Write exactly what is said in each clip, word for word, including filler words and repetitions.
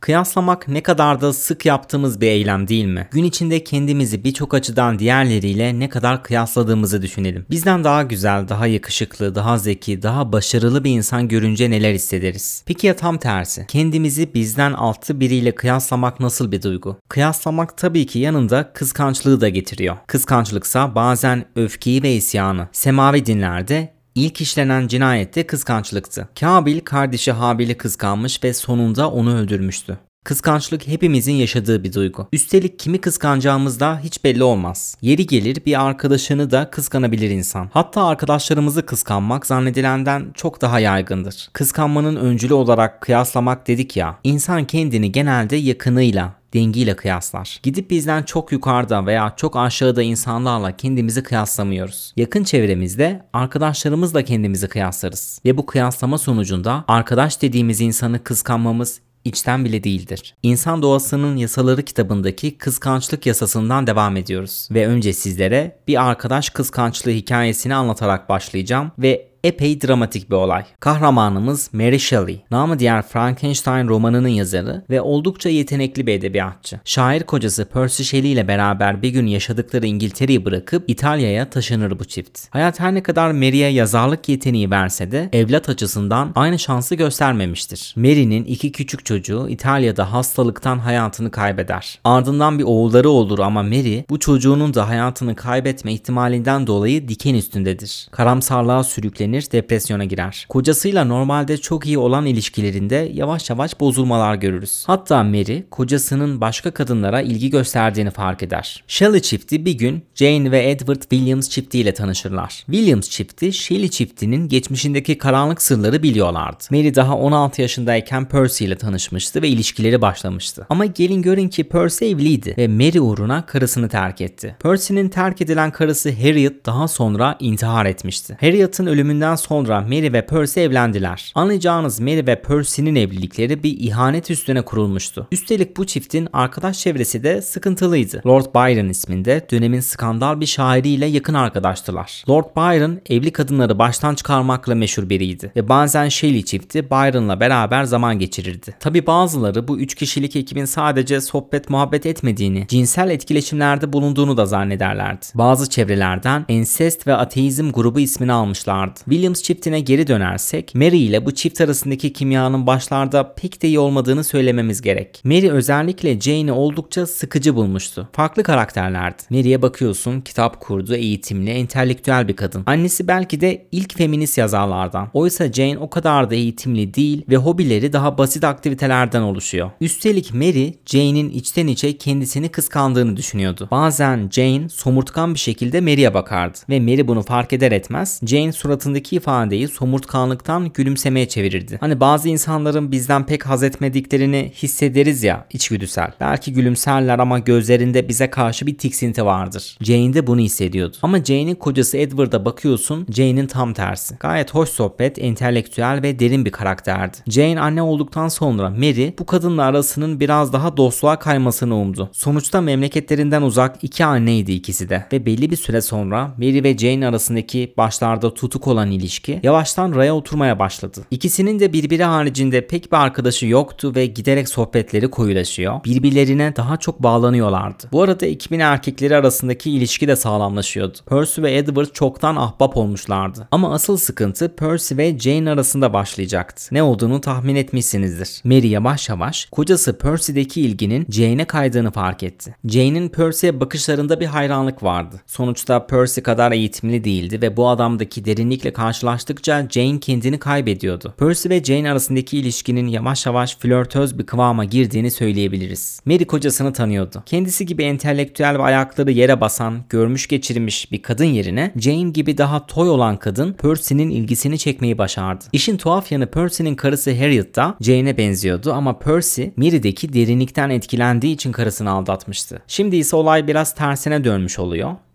Kıyaslamak ne kadar da sık yaptığımız bir eylem değil mi? Gün içinde kendimizi birçok açıdan diğerleriyle ne kadar kıyasladığımızı düşünelim. Bizden daha güzel, daha yakışıklı, daha zeki, daha başarılı bir insan görünce neler hissederiz? Peki ya tam tersi? Kendimizi bizden altı biriyle kıyaslamak nasıl bir duygu? Kıyaslamak tabii ki yanında kıskançlığı da getiriyor. Kıskançlıksa bazen öfkeyi ve isyanı. Semavi dinlerde İlk işlenen cinayet de kıskançlıktı. Kabil kardeşi Habil'i kıskanmış ve sonunda onu öldürmüştü. Kıskançlık hepimizin yaşadığı bir duygu. Üstelik kimi kıskanacağımız da hiç belli olmaz. Yeri gelir bir arkadaşını da kıskanabilir insan. Hatta arkadaşlarımızı kıskanmak zannedilenden çok daha yaygındır. Kıskanmanın öncülü olarak kıyaslamak dedik ya, insan kendini genelde yakınıyla, dengiyle kıyaslar. Gidip bizden çok yukarıda veya çok aşağıda insanlarla kendimizi kıyaslamıyoruz. Yakın çevremizde arkadaşlarımızla kendimizi kıyaslarız. Ve bu kıyaslama sonucunda arkadaş dediğimiz insanı kıskanmamız İçten bile değildir. İnsan Doğasının Yasaları kitabındaki kıskançlık yasasından devam ediyoruz. Ve önce sizlere bir arkadaş kıskançlığı hikayesini anlatarak başlayacağım ve epey dramatik bir olay. Kahramanımız Mary Shelley, namı diğer Frankenstein romanının yazarı ve oldukça yetenekli bir edebiyatçı. Şair kocası Percy Shelley ile beraber bir gün yaşadıkları İngiltere'yi bırakıp İtalya'ya taşınır bu çift. Hayat her ne kadar Mary'e yazarlık yeteneği verse de evlat açısından aynı şansı göstermemiştir. Mary'nin iki küçük çocuğu İtalya'da hastalıktan hayatını kaybeder. Ardından bir oğulları olur ama Mary bu çocuğunun da hayatını kaybetme ihtimalinden dolayı diken üstündedir. Karamsarlığa sürüklenir, depresyona girer. Kocasıyla normalde çok iyi olan ilişkilerinde yavaş yavaş bozulmalar görürüz. Hatta Mary kocasının başka kadınlara ilgi gösterdiğini fark eder. Shelley çifti bir gün Jane ve Edward Williams çiftiyle tanışırlar. Williams çifti Shelley çiftinin geçmişindeki karanlık sırları biliyorlardı. Mary daha on altı yaşındayken Percy ile tanışmıştı ve ilişkileri başlamıştı. Ama gelin görün ki Percy evliydi ve Mary uğruna karısını terk etti. Percy'nin terk edilen karısı Harriet daha sonra intihar etmişti. Harriet'ın ölümünden sonra Mary ve Percy evlendiler. Anlayacağınız Mary ve Percy'nin evlilikleri bir ihanet üstüne kurulmuştu. Üstelik bu çiftin arkadaş çevresi de sıkıntılıydı. Lord Byron isminde dönemin skandal bir şairiyle yakın arkadaştılar. Lord Byron evli kadınları baştan çıkarmakla meşhur biriydi ve bazen Shelley çifti Byron'la beraber zaman geçirirdi. Tabi bazıları bu üç kişilik ekibin sadece sohbet muhabbet etmediğini, cinsel etkileşimlerde bulunduğunu da zannederlerdi. Bazı çevrelerden ensest ve ateizm grubu ismini almışlardı. Williams çiftine geri dönersek, Mary ile bu çift arasındaki kimyanın başlarda pek de iyi olmadığını söylememiz gerek. Mary özellikle Jane'i oldukça sıkıcı bulmuştu. Farklı karakterlerdi. Mary'e bakıyorsun, kitap kurdu, eğitimli, entelektüel bir kadın. Annesi belki de ilk feminist yazarlardan. Oysa Jane o kadar da eğitimli değil ve hobileri daha basit aktivitelerden oluşuyor. Üstelik Mary, Jane'in içten içe kendisini kıskandığını düşünüyordu. Bazen Jane somurtkan bir şekilde Mary'e bakardı ve Mary bunu fark eder etmez Jane suratındaki ifadeyi somurtkanlıktan gülümsemeye çevirirdi. Hani bazı insanların bizden pek haz etmediklerini hissederiz ya, içgüdüsel. Belki gülümserler ama gözlerinde bize karşı bir tiksinti vardır. Jane de bunu hissediyordu. Ama Jane'in kocası Edward'a bakıyorsun, Jane'in tam tersi. Gayet hoş sohbet, entelektüel ve derin bir karakterdi. Jane anne olduktan sonra Mary bu kadınla arasının biraz daha dostluğa kaymasını umdu. Sonuçta memleketlerinden uzak iki anneydi ikisi de ve belli bir süre sonra Mary ve Jane arasındaki başlarda tutuk olan ilişki yavaştan raya oturmaya başladı. İkisinin de birbiri haricinde pek bir arkadaşı yoktu ve giderek sohbetleri koyulaşıyor. Birbirlerine daha çok bağlanıyorlardı. Bu arada ekibin erkekleri arasındaki ilişki de sağlamlaşıyordu. Percy ve Edward çoktan ahbap olmuşlardı. Ama asıl sıkıntı Percy ve Jane arasında başlayacaktı. Ne olduğunu tahmin etmişsinizdir. Mary yavaş yavaş kocası Percy'deki ilginin Jane'e kaydığını fark etti. Jane'in Percy'ye bakışlarında bir hayranlık vardı. Sonuçta Percy kadar eğitimli değildi ve bu adamdaki derinlikle karşılaştıkça Jane kendini kaybediyordu. Percy ve Jane arasındaki ilişkinin yavaş yavaş flörtöz bir kıvama girdiğini söyleyebiliriz. Mary kocasını tanıyordu. Kendisi gibi entelektüel ve ayakları yere basan, görmüş geçirmiş bir kadın yerine Jane gibi daha toy olan kadın Percy'nin ilgisini çekmeyi başardı. İşin tuhaf yanı Percy'nin karısı Harriet da Jane'e benziyordu ama Percy Mary'deki derinlikten etkilendiği için karısını aldatmıştı. Şimdi ise olay biraz tersine dönmüş oluyor.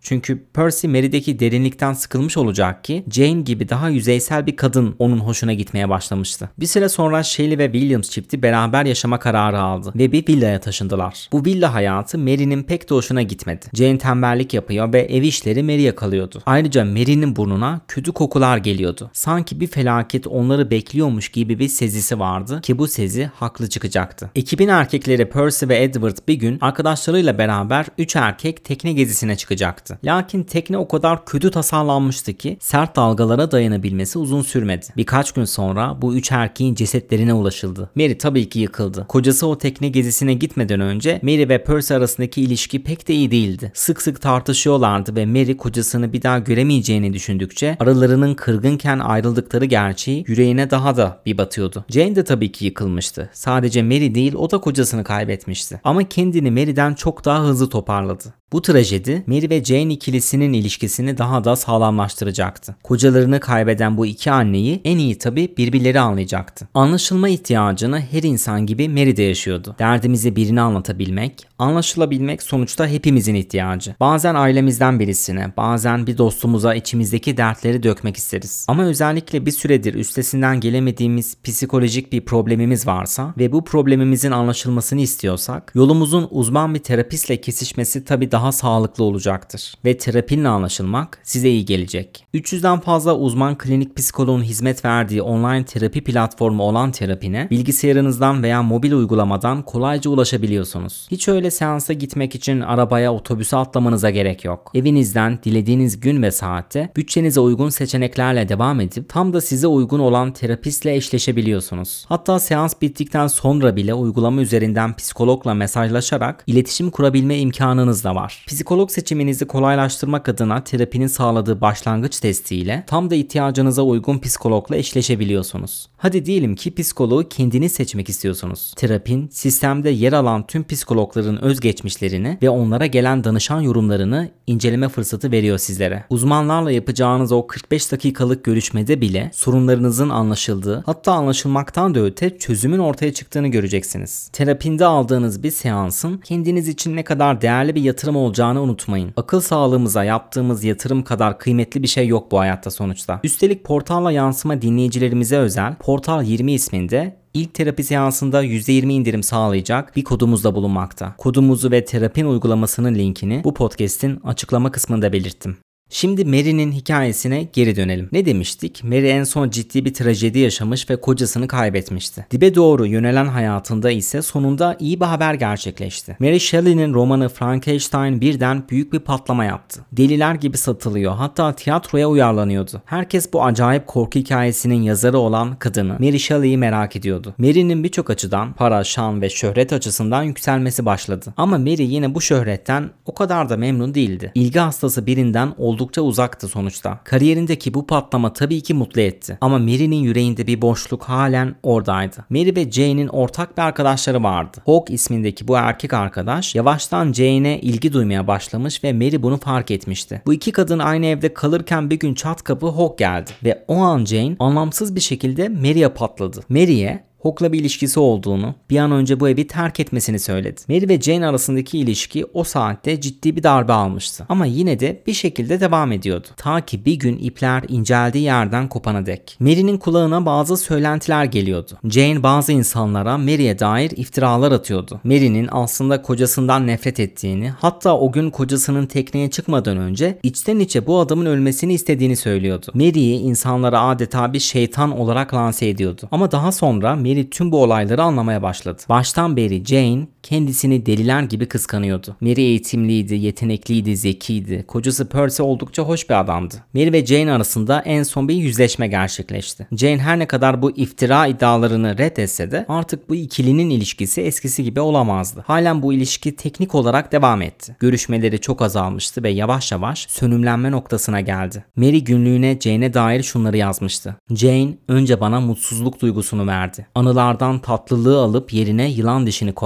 Çünkü Percy Mary'deki derinlikten sıkılmış olacak ki Jane gibi daha yüzeysel bir kadın onun hoşuna gitmeye başlamıştı. Bir süre sonra Shelley ve Williams çifti beraber yaşama kararı aldı ve bir villaya taşındılar. Bu villa hayatı Mary'nin pek de hoşuna gitmedi. Jane tembellik yapıyor ve ev işleri Mary'e kalıyordu. Ayrıca Mary'nin burnuna kötü kokular geliyordu. Sanki bir felaket onları bekliyormuş gibi bir sezisi vardı ki bu sezi haklı çıkacaktı. Ekibin erkekleri Percy ve Edward bir gün arkadaşlarıyla beraber üç erkek tekne gezisine çıkacaktı. Lakin tekne o kadar kötü tasarlanmıştı ki sert dalgalara dayanabilmesi uzun sürmedi. Birkaç gün sonra bu üç erkeğin cesetlerine ulaşıldı. Mary tabii ki yıkıldı. Kocası o tekne gezisine gitmeden önce Mary ve Percy arasındaki ilişki pek de iyi değildi. Sık sık tartışıyorlardı ve Mary kocasını bir daha göremeyeceğini düşündükçe aralarının kırgınken ayrıldıkları gerçeği yüreğine daha da bir batıyordu. Jane de tabii ki yıkılmıştı. Sadece Mary değil, o da kocasını kaybetmişti. Ama kendini Mary'den çok daha hızlı toparladı. Bu trajedi Mary ve Jane ikilisinin ilişkisini daha da sağlamlaştıracaktı. Kocalarını kaybeden bu iki anneyi en iyi tabii birbirleri anlayacaktı. Anlaşılma ihtiyacını her insan gibi Mary de yaşıyordu. Derdimizi birine anlatabilmek, anlaşılabilmek sonuçta hepimizin ihtiyacı. Bazen ailemizden birisine, bazen bir dostumuza içimizdeki dertleri dökmek isteriz. Ama özellikle bir süredir üstesinden gelemediğimiz psikolojik bir problemimiz varsa ve bu problemimizin anlaşılmasını istiyorsak, yolumuzun uzman bir terapistle kesişmesi tabii daha sağlıklı olacaktır. Ve terapinle anlaşılmak size iyi gelecek. üç yüzden fazla uzman klinik psikoloğun hizmet verdiği online terapi platformu olan Terapine, bilgisayarınızdan veya mobil uygulamadan kolayca ulaşabiliyorsunuz. Hiç öyle seansa gitmek için arabaya, otobüse atlamanıza gerek yok. Evinizden dilediğiniz gün ve saatte bütçenize uygun seçeneklerle devam edip tam da size uygun olan terapistle eşleşebiliyorsunuz. Hatta seans bittikten sonra bile uygulama üzerinden psikologla mesajlaşarak iletişim kurabilme imkanınız da var. Psikolog seçiminizi kolaylaştırmak adına terapinin sağladığı başlangıç testiyle tam da ihtiyacınıza uygun psikologla eşleşebiliyorsunuz. Hadi diyelim ki psikoloğu kendiniz seçmek istiyorsunuz. Terapin, sistemde yer alan tüm psikologların özgeçmişlerini ve onlara gelen danışan yorumlarını inceleme fırsatı veriyor sizlere. Uzmanlarla yapacağınız o kırk beş dakikalık görüşmede bile sorunlarınızın anlaşıldığı, hatta anlaşılmaktan da öte çözümün ortaya çıktığını göreceksiniz. Terapinde aldığınız bir seansın kendiniz için ne kadar değerli bir yatırım olacağını unutmayın. Akıl sağlığımıza yaptığımız yatırım kadar kıymetli bir şey yok bu hayatta sonuçta. Üstelik Portal'la yansıma dinleyicilerimize özel Portal yirmi isminde İlk terapi seansında yüzde yirmi indirim sağlayacak bir kodumuz da bulunmakta. Kodumuzu ve terapin uygulamasının linkini bu podcast'in açıklama kısmında belirttim. Şimdi Mary'nin hikayesine geri dönelim. Ne demiştik? Mary en son ciddi bir trajedi yaşamış ve kocasını kaybetmişti. Dibe doğru yönelen hayatında ise sonunda iyi bir haber gerçekleşti. Mary Shelley'nin romanı Frankenstein birden büyük bir patlama yaptı. Deliler gibi satılıyor, hatta tiyatroya uyarlanıyordu. Herkes bu acayip korku hikayesinin yazarı olan kadını Mary Shelley'i merak ediyordu. Mary'nin birçok açıdan para, şan ve şöhret açısından yükselmesi başladı. Ama Mary yine bu şöhretten o kadar da memnun değildi. İlgi hastası birinden oldukça uzaktı sonuçta. Kariyerindeki bu patlama tabii ki mutlu etti. Ama Mary'nin yüreğinde bir boşluk halen oradaydı. Mary ve Jane'in ortak bir arkadaşları vardı. Hawk ismindeki bu erkek arkadaş yavaştan Jane'e ilgi duymaya başlamış ve Mary bunu fark etmişti. Bu iki kadın aynı evde kalırken bir gün çat kapı Hawk geldi ve o an Jane anlamsız bir şekilde Mary'e patladı. Mary'e Hawk'la bir ilişkisi olduğunu, bir an önce bu evi terk etmesini söyledi. Mary ve Jane arasındaki ilişki o saatte ciddi bir darbe almıştı. Ama yine de bir şekilde devam ediyordu. Ta ki bir gün ipler inceldiği yerden kopana dek. Mary'nin kulağına bazı söylentiler geliyordu. Jane bazı insanlara Mary'e dair iftiralar atıyordu. Mary'nin aslında kocasından nefret ettiğini, hatta o gün kocasının tekneye çıkmadan önce içten içe bu adamın ölmesini istediğini söylüyordu. Mary'i insanlara adeta bir şeytan olarak lanse ediyordu. Ama daha sonra Mary tüm bu olayları anlamaya başladı. Baştan beri Jane kendisini deliler gibi kıskanıyordu. Mary eğitimliydi, yetenekliydi, zekiydi. Kocası Percy oldukça hoş bir adamdı. Mary ve Jane arasında en son bir yüzleşme gerçekleşti. Jane her ne kadar bu iftira iddialarını reddetse de artık bu ikilinin ilişkisi eskisi gibi olamazdı. Halen bu ilişki teknik olarak devam etti. Görüşmeleri çok azalmıştı ve yavaş yavaş sönümlenme noktasına geldi. Mary günlüğüne Jane'e dair şunları yazmıştı. Jane önce bana mutsuzluk duygusunu verdi. Anılardan tatlılığı alıp yerine yılan dişini koydu ve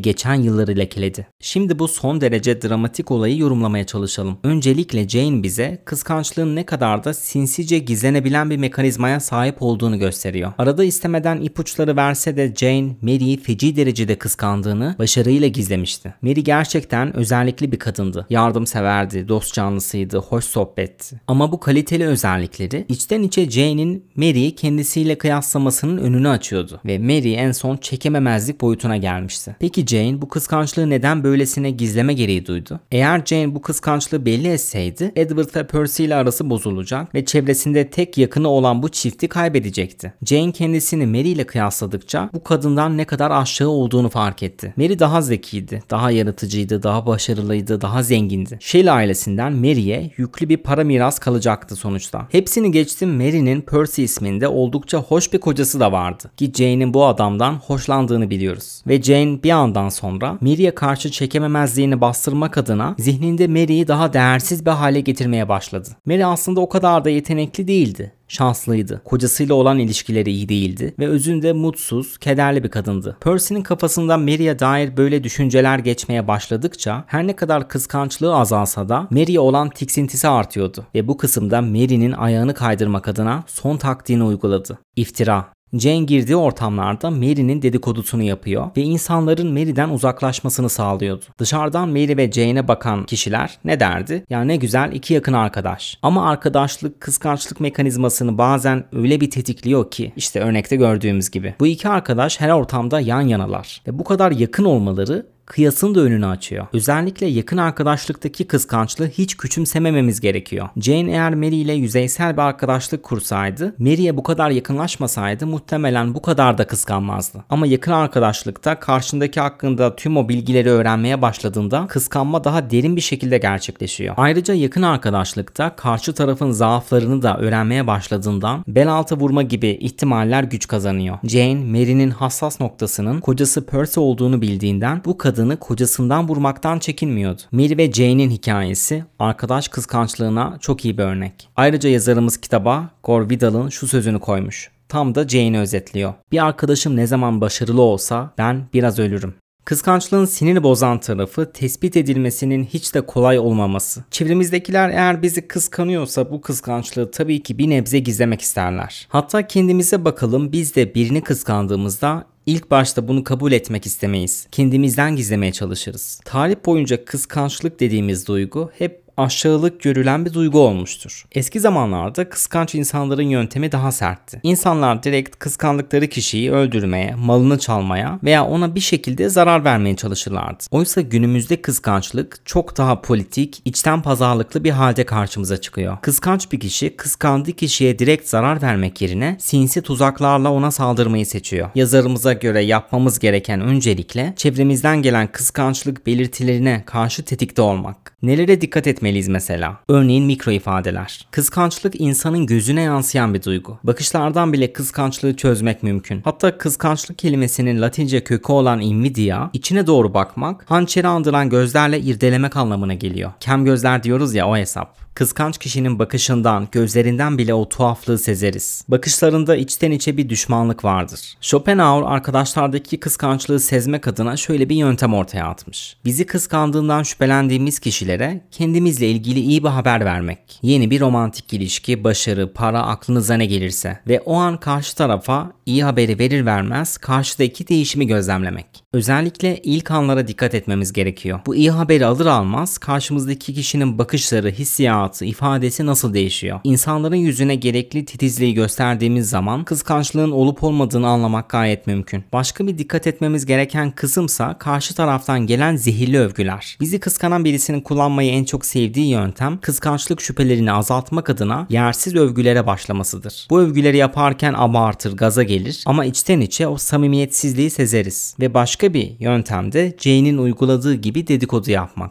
geçen yılları lekeledi. Şimdi bu son derece dramatik olayı yorumlamaya çalışalım. Öncelikle Jane bize kıskançlığın ne kadar da sinsice gizlenebilen bir mekanizmaya sahip olduğunu gösteriyor. Arada istemeden ipuçları verse de Jane, Mary'i feci derecede kıskandığını başarıyla gizlemişti. Mary gerçekten özellikli bir kadındı. Yardımseverdi, dost canlısıydı, hoş sohbetti. Ama bu kaliteli özellikleri içten içe Jane'in Mary'i kendisiyle kıyaslamasının önünü açıyordu. Ve Mary en son çekememezlik boyutuna gelmişti. Peki Jane bu kıskançlığı neden böylesine gizleme gereği duydu? Eğer Jane bu kıskançlığı belli etseydi Edward ve Percy ile arası bozulacak ve çevresinde tek yakını olan bu çifti kaybedecekti. Jane kendisini Mary ile kıyasladıkça bu kadından ne kadar aşağı olduğunu fark etti. Mary daha zekiydi, daha yaratıcıydı, daha başarılıydı, daha zengindi. Shelley ailesinden Mary'e yüklü bir para miras kalacaktı sonuçta. Hepsini geçtim, Mary'nin Percy isminde oldukça hoş bir kocası da vardı. Ki Jane'in bu adamdan hoşlandığını biliyoruz. Ve Jane bir andan sonra Mary'e karşı çekememezliğini bastırmak adına zihninde Mary'i daha değersiz bir hale getirmeye başladı. Mary aslında o kadar da yetenekli değildi. Şanslıydı. Kocasıyla olan ilişkileri iyi değildi ve özünde mutsuz, kederli bir kadındı. Percy'nin kafasından Mary'e dair böyle düşünceler geçmeye başladıkça her ne kadar kıskançlığı azalsa da Mary'e olan tiksintisi artıyordu ve bu kısımda Mary'nin ayağını kaydırmak adına son taktiğini uyguladı. İftira. Jane girdiği ortamlarda Mary'nin dedikodusunu yapıyor ve insanların Mary'den uzaklaşmasını sağlıyordu. Dışarıdan Mary ve Jane'e bakan kişiler ne derdi? Ya ne güzel iki yakın arkadaş. Ama arkadaşlık kıskançlık mekanizmasını bazen öyle bir tetikliyor ki işte örnekte gördüğümüz gibi. Bu iki arkadaş her ortamda yan yanalar ve bu kadar yakın olmaları kıyasın da önünü açıyor. Özellikle yakın arkadaşlıktaki kıskançlığı hiç küçümsemememiz gerekiyor. Jane eğer Mary ile yüzeysel bir arkadaşlık kursaydı, Mary'e bu kadar yakınlaşmasaydı muhtemelen bu kadar da kıskanmazdı. Ama yakın arkadaşlıkta karşındaki hakkında tüm o bilgileri öğrenmeye başladığında kıskanma daha derin bir şekilde gerçekleşiyor. Ayrıca yakın arkadaşlıkta karşı tarafın zaaflarını da öğrenmeye başladığından bel altı vurma gibi ihtimaller güç kazanıyor. Jane, Mary'nin hassas noktasının kocası Percy olduğunu bildiğinden bu kadın kadını kocasından vurmaktan çekinmiyordu. Mary ve Jane'in hikayesi arkadaş kıskançlığına çok iyi bir örnek. Ayrıca yazarımız kitaba Gore Vidal'ın şu sözünü koymuş. Tam da Jane'i özetliyor. Bir arkadaşım ne zaman başarılı olsa ben biraz ölürüm. Kıskançlığın sinir bozan tarafı tespit edilmesinin hiç de kolay olmaması. Çevremizdekiler eğer bizi kıskanıyorsa bu kıskançlığı tabii ki bir nebze gizlemek isterler. Hatta kendimize bakalım, biz de birini kıskandığımızda İlk başta bunu kabul etmek istemeyiz. Kendimizden gizlemeye çalışırız. Tarih boyunca kıskançlık dediğimiz duygu hep aşağılık görülen bir duygu olmuştur. Eski zamanlarda kıskanç insanların yöntemi daha sertti. İnsanlar direkt kıskandıkları kişiyi öldürmeye, malını çalmaya veya ona bir şekilde zarar vermeye çalışırlardı. Oysa günümüzde kıskançlık çok daha politik, içten pazarlıklı bir halde karşımıza çıkıyor. Kıskanç bir kişi kıskandığı kişiye direkt zarar vermek yerine sinsi tuzaklarla ona saldırmayı seçiyor. Yazarımıza göre yapmamız gereken öncelikle çevremizden gelen kıskançlık belirtilerine karşı tetikte olmak. Nelere dikkat etmeliyiz mesela? Örneğin mikro ifadeler. Kıskançlık insanın gözüne yansıyan bir duygu. Bakışlardan bile kıskançlığı çözmek mümkün. Hatta kıskançlık kelimesinin Latince kökü olan invidia, içine doğru bakmak, hançeri andıran gözlerle irdelemek anlamına geliyor. Kem gözler diyoruz ya, o hesap. Kıskanç kişinin bakışından, gözlerinden bile o tuhaflığı sezeriz. Bakışlarında içten içe bir düşmanlık vardır. Schopenhauer arkadaşlardaki kıskançlığı sezmek adına şöyle bir yöntem ortaya atmış. Bizi kıskandığından şüphelendiğimiz kişilere kendimizle ilgili iyi bir haber vermek. Yeni bir romantik ilişki, başarı, para, aklınıza ne gelirse ve o an karşı tarafa iyi haberi verir vermez karşıdaki değişimi gözlemlemek. Özellikle ilk anlara dikkat etmemiz gerekiyor. Bu iyi haberi alır almaz karşımızdaki kişinin bakışları, hissiyatı, ifadesi nasıl değişiyor? İnsanların yüzüne gerekli titizliği gösterdiğimiz zaman kıskançlığın olup olmadığını anlamak gayet mümkün. Başka bir dikkat etmemiz gereken kısımsa karşı taraftan gelen zehirli övgüler. Bizi kıskanan birisinin kullanmayı en çok sevdiği yöntem kıskançlık şüphelerini azaltmak adına yersiz övgülere başlamasıdır. Bu övgüleri yaparken abartır, gaza gelir ama içten içe o samimiyetsizliği sezeriz. Ve başka bir yöntem de Jane'in uyguladığı gibi dedikodu yapmak.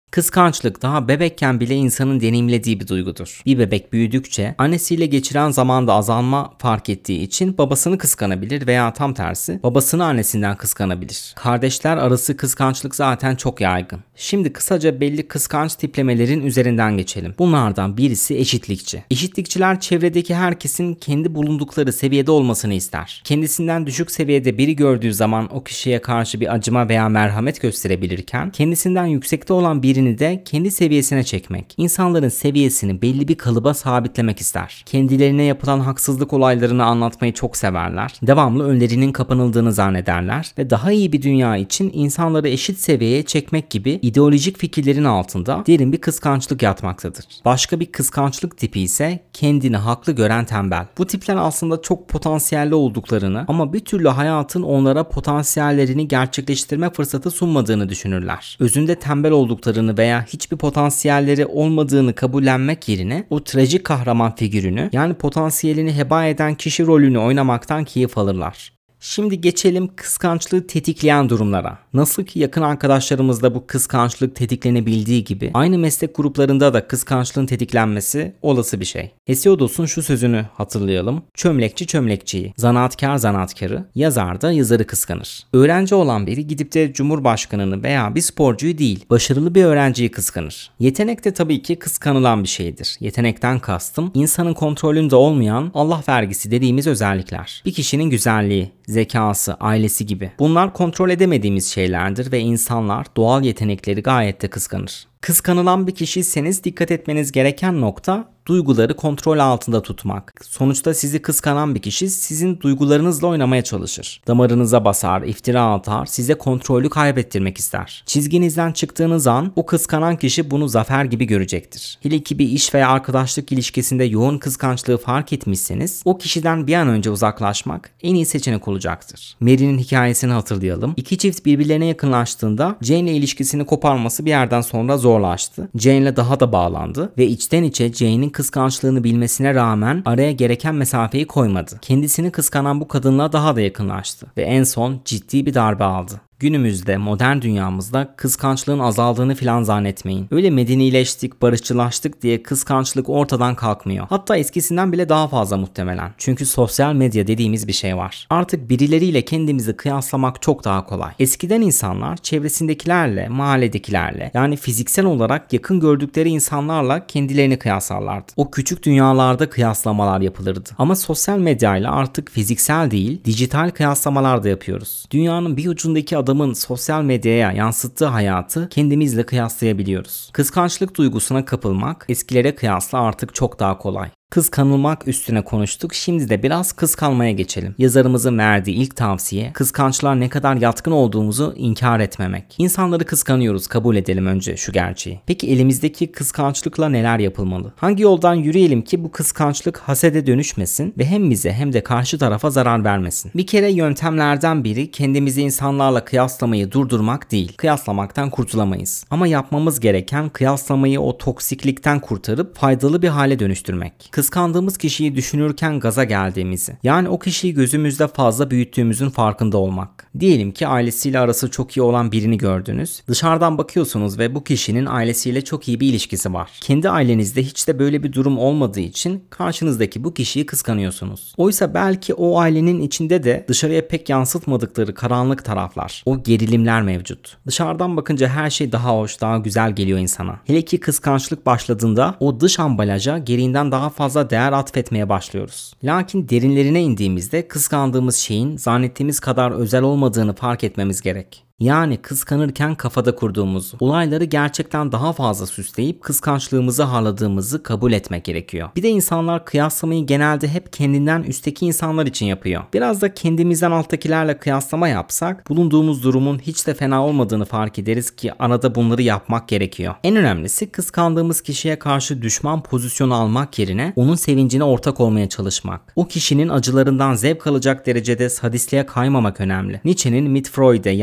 Kıskançlık daha bebekken bile insanın deneyimlediği bir duygudur. Bir bebek büyüdükçe annesiyle geçiren zamanda azalma fark ettiği için babasını kıskanabilir veya tam tersi babasını annesinden kıskanabilir. Kardeşler arası kıskançlık zaten çok yaygın. Şimdi kısaca belli kıskanç tiplemelerin üzerinden geçelim. Bunlardan birisi eşitlikçi. Eşitlikçiler çevredeki herkesin kendi bulundukları seviyede olmasını ister. Kendisinden düşük seviyede biri gördüğü zaman o kişiye karşı bir acıma veya merhamet gösterebilirken kendisinden yüksekte olan birini de kendi seviyesine çekmek, insanların seviyesini belli bir kalıba sabitlemek ister. Kendilerine yapılan haksızlık olaylarını anlatmayı çok severler. Devamlı önlerinin kapanıldığını zannederler ve daha iyi bir dünya için insanları eşit seviyeye çekmek gibi ideolojik fikirlerin altında derin bir kıskançlık yatmaktadır. Başka bir kıskançlık tipi ise kendini haklı gören tembel. Bu tipler aslında çok potansiyelli olduklarını ama bir türlü hayatın onlara potansiyellerini gerçekleştirme fırsatı sunmadığını düşünürler. Özünde tembel olduklarını veya hiçbir potansiyelleri olmadığını kabullenmek yerine o trajik kahraman figürünü yani potansiyelini heba eden kişi rolünü oynamaktan keyif alırlar. Şimdi geçelim kıskançlığı tetikleyen durumlara. Nasıl ki yakın arkadaşlarımızda bu kıskançlık tetiklenebildiği gibi aynı meslek gruplarında da kıskançlığın tetiklenmesi olası bir şey. Hesiodos'un şu sözünü hatırlayalım. Çömlekçi çömlekçiyi, zanaatkar zanaatkarı, yazar da yazarı kıskanır. Öğrenci olan biri gidip de cumhurbaşkanını veya bir sporcuyu değil, başarılı bir öğrenciyi kıskanır. Yetenek de tabii ki kıskanılan bir şeydir. Yetenekten kastım insanın kontrolünde olmayan Allah vergisi dediğimiz özellikler. Bir kişinin güzelliği, zekası, ailesi gibi. Bunlar kontrol edemediğimiz şeylerdir ve insanlar doğal yetenekleri gayet de kıskanır. Kıskanılan bir kişiyseniz dikkat etmeniz gereken nokta duyguları kontrol altında tutmak. Sonuçta sizi kıskanan bir kişi sizin duygularınızla oynamaya çalışır. Damarınıza basar, iftira atar, size kontrolü kaybettirmek ister. Çizginizden çıktığınız an o kıskanan kişi bunu zafer gibi görecektir. Hele ki bir iş veya arkadaşlık ilişkisinde yoğun kıskançlığı fark etmişseniz o kişiden bir an önce uzaklaşmak en iyi seçenek olacaktır. Mary'nin hikayesini hatırlayalım. İki çift birbirlerine yakınlaştığında Jane ile ilişkisini koparması bir yerden sonra zorlaştı. Jane'le daha da bağlandı ve içten içe Jane'in kıskançlığını bilmesine rağmen araya gereken mesafeyi koymadı. Kendisini kıskanan bu kadınla daha da yakınlaştı ve en son ciddi bir darbe aldı. Günümüzde modern dünyamızda kıskançlığın azaldığını filan zannetmeyin. Öyle medenileştik, barışçılaştık diye kıskançlık ortadan kalkmıyor. Hatta eskisinden bile daha fazla muhtemelen. Çünkü sosyal medya dediğimiz bir şey var. Artık birileriyle kendimizi kıyaslamak çok daha kolay. Eskiden insanlar çevresindekilerle, mahalledekilerle yani fiziksel olarak yakın gördükleri insanlarla kendilerini kıyaslarlardı. O küçük dünyalarda kıyaslamalar yapılırdı. Ama sosyal medyayla artık fiziksel değil, dijital kıyaslamalar da yapıyoruz. Dünyanın bir ucundaki adam adamın sosyal medyaya yansıttığı hayatı kendimizle kıyaslayabiliyoruz. Kıskançlık duygusuna kapılmak eskilere kıyasla artık çok daha kolay. Kıskanılmak üstüne konuştuk. Şimdi de biraz kıskanmaya geçelim. Yazarımızın verdiği ilk tavsiye kıskançlığa ne kadar yatkın olduğumuzu inkar etmemek. İnsanları kıskanıyoruz, kabul edelim önce şu gerçeği. Peki elimizdeki kıskançlıkla neler yapılmalı? Hangi yoldan yürüyelim ki bu kıskançlık hasede dönüşmesin ve hem bize hem de karşı tarafa zarar vermesin? Bir kere yöntemlerden biri kendimizi insanlarla kıyaslamayı durdurmak değil. Kıyaslamaktan kurtulamayız. Ama yapmamız gereken kıyaslamayı o toksiklikten kurtarıp faydalı bir hale dönüştürmek. Kıskandığımız kişiyi düşünürken gaza geldiğimizi, yani o kişiyi gözümüzde fazla büyüttüğümüzün farkında olmak. Diyelim ki ailesiyle arası çok iyi olan birini gördünüz. Dışarıdan bakıyorsunuz ve bu kişinin ailesiyle çok iyi bir ilişkisi var. Kendi ailenizde hiç de böyle bir durum olmadığı için karşınızdaki bu kişiyi kıskanıyorsunuz. Oysa belki o ailenin içinde de dışarıya pek yansıtmadıkları karanlık taraflar, o gerilimler mevcut. Dışarıdan bakınca her şey daha hoş, daha güzel geliyor insana. Hele ki kıskançlık başladığında o dış ambalaja gereğinden daha fazla fazla değer atfetmeye başlıyoruz. Lakin derinlerine indiğimizde kıskandığımız şeyin zannettiğimiz kadar özel olmadığını fark etmemiz gerek. Yani kıskanırken kafada kurduğumuz olayları gerçekten daha fazla süsleyip kıskançlığımızı harladığımızı kabul etmek gerekiyor. Bir de insanlar kıyaslamayı genelde hep kendinden üstteki insanlar için yapıyor. Biraz da kendimizden alttakilerle kıyaslama yapsak bulunduğumuz durumun hiç de fena olmadığını fark ederiz ki arada bunları yapmak gerekiyor. En önemlisi kıskandığımız kişiye karşı düşman pozisyonu almak yerine onun sevincine ortak olmaya çalışmak. O kişinin acılarından zevk alacak derecede sadistliğe kaymamak önemli. Nietzsche'nin Mitfreude yani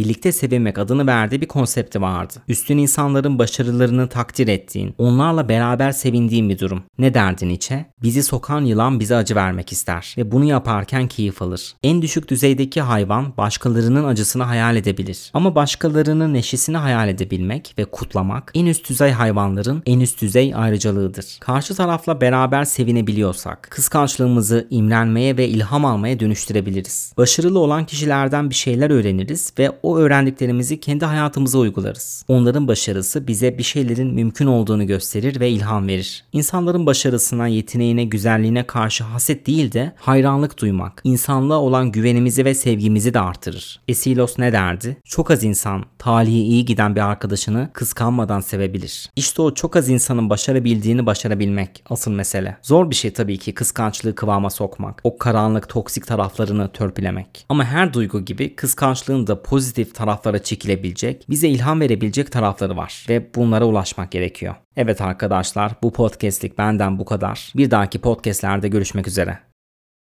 birlikte sevinmek adını verdiği bir konsepti vardı. Üstün insanların başarılarını takdir ettiğin, onlarla beraber sevindiğin bir durum. Ne derdi Nietzsche? Bizi sokan yılan bize acı vermek ister ve bunu yaparken keyif alır. En düşük düzeydeki hayvan başkalarının acısını hayal edebilir. Ama başkalarının neşesini hayal edebilmek ve kutlamak en üst düzey hayvanların en üst düzey ayrıcalığıdır. Karşı tarafla beraber sevinebiliyorsak, kıskançlığımızı imrenmeye ve ilham almaya dönüştürebiliriz. Başarılı olan kişilerden bir şeyler öğreniriz ve o öğrendiklerimizi kendi hayatımıza uygularız. Onların başarısı bize bir şeylerin mümkün olduğunu gösterir ve ilham verir. İnsanların başarısına, yeteneğine, güzelliğine karşı haset değil de hayranlık duymak, insanlığa olan güvenimizi ve sevgimizi de artırır. Esilos ne derdi? Çok az insan talihi iyi giden bir arkadaşını kıskanmadan sevebilir. İşte o çok az insanın başarabildiğini başarabilmek asıl mesele. Zor bir şey tabii ki kıskançlığı kıvama sokmak, o karanlık toksik taraflarını törpülemek. Ama her duygu gibi kıskançlığın da pozitif taraflara çekilebilecek, bize ilham verebilecek tarafları var ve bunlara ulaşmak gerekiyor. Evet arkadaşlar, bu podcast'lik benden bu kadar. Bir dahaki podcast'lerde görüşmek üzere.